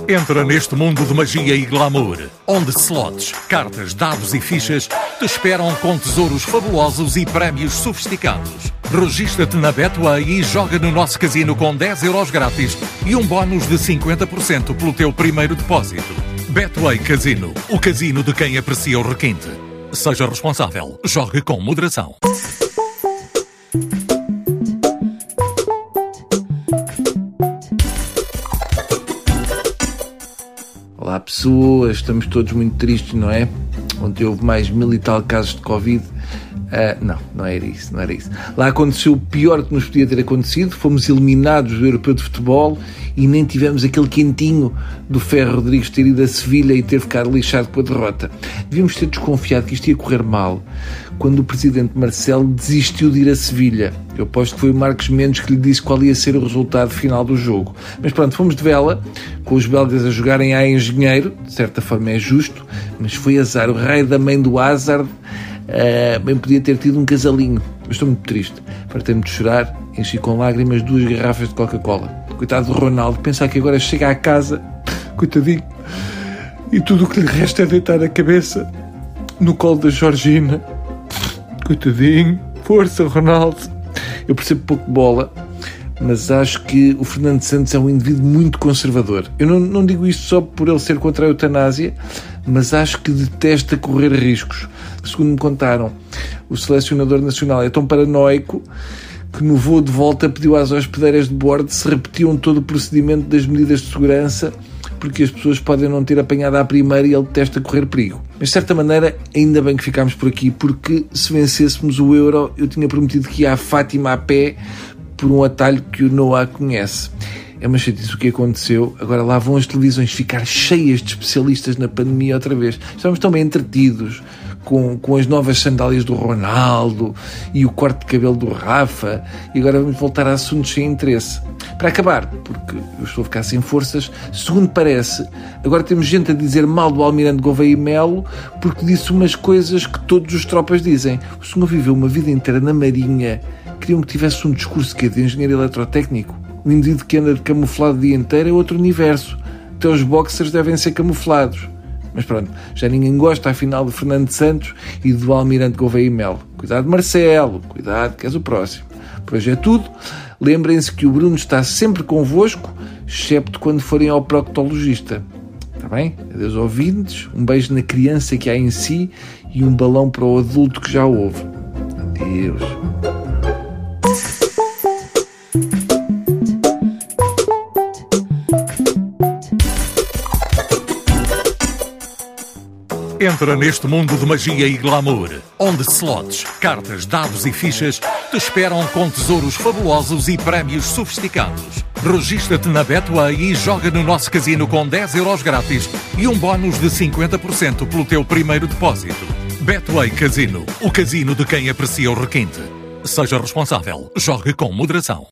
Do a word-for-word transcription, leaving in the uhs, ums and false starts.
Entra neste mundo de magia e glamour, onde slots, cartas, dados e fichas te esperam com tesouros fabulosos e prémios sofisticados. Registra-te na Betway e joga no nosso casino com dez euros grátis e um bónus de cinquenta por cento pelo teu primeiro depósito. Betway Casino, o casino de quem aprecia o requinte. Seja responsável, jogue com moderação. Olá pessoas, estamos todos muito tristes, não é? Ontem houve mais mil e tal casos de Covid. Uh, não, não era isso, não era isso. Lá aconteceu o pior que nos podia ter acontecido. Fomos eliminados do Europeu de Futebol e nem tivemos aquele quentinho do Ferro Rodrigues ter ido a Sevilha e ter ficado lixado com a derrota. Devíamos ter desconfiado que isto ia correr mal quando o presidente Marcelo desistiu de ir a Sevilha. Eu aposto que foi o Marcos Mendes que lhe disse qual ia ser o resultado final do jogo. Mas pronto, fomos de vela, com os belgas a jogarem a engenheiro. De certa forma é justo, mas foi azar. O raio da mãe do Hazard Uh, bem podia ter tido um casalinho, mas estou muito triste. Fartei-me de chorar, enchi com lágrimas duas garrafas de Coca-Cola. Coitado do Ronaldo, pensar que agora chega à casa, coitadinho, e tudo o que lhe resta é deitar a cabeça no colo da Georgina. Coitadinho, força Ronaldo. Eu percebo pouco de bola, mas acho que o Fernando Santos é um indivíduo muito conservador. Eu não, não digo isto só por ele ser contra a eutanásia, mas acho que detesta correr riscos. Segundo me contaram, o selecionador nacional é tão paranoico que no voo de volta pediu às hospedeiras de bordo se repetiam todo o procedimento das medidas de segurança, porque as pessoas podem não ter apanhado à primeira e ele detesta correr perigo. Mas de certa maneira, ainda bem que ficámos por aqui, porque se vencêssemos o Euro, eu tinha prometido que ia à Fátima a pé por um atalho que o Noah conhece. É uma chatice o que aconteceu. Agora lá vão as televisões ficar cheias de especialistas na pandemia outra vez. Estamos tão bem entretidos com, com as novas sandálias do Ronaldo e o corte de cabelo do Rafa, e agora vamos voltar a assuntos sem interesse. Para acabar, porque eu estou a ficar sem forças, segundo parece, agora temos gente a dizer mal do Almirante Gouveia e Melo porque disse umas coisas que todos os tropas dizem. O senhor viveu uma vida inteira na Marinha, queriam que tivesse um discurso que é de engenheiro eletrotécnico. O indivíduo que anda de camuflado o dia inteiro é outro universo. Até os boxers devem ser camuflados. Mas pronto, já ninguém gosta, afinal, do Fernando Santos e do Almirante Gouveia e Melo. Cuidado, Marcelo. Cuidado, que és o próximo. Por hoje é tudo. Lembrem-se que o Bruno está sempre convosco, excepto quando forem ao proctologista. Está bem? Adeus ouvintes, um beijo na criança que há em si e um balão para o adulto que já ouve. Adeus. Entra neste mundo de magia e glamour, onde slots, cartas, dados e fichas te esperam com tesouros fabulosos e prémios sofisticados. Registra-te na Betway e joga no nosso casino com dez euros grátis e um bónus de cinquenta por cento pelo teu primeiro depósito. Betway Casino, o casino de quem aprecia o requinte. Seja responsável, jogue com moderação.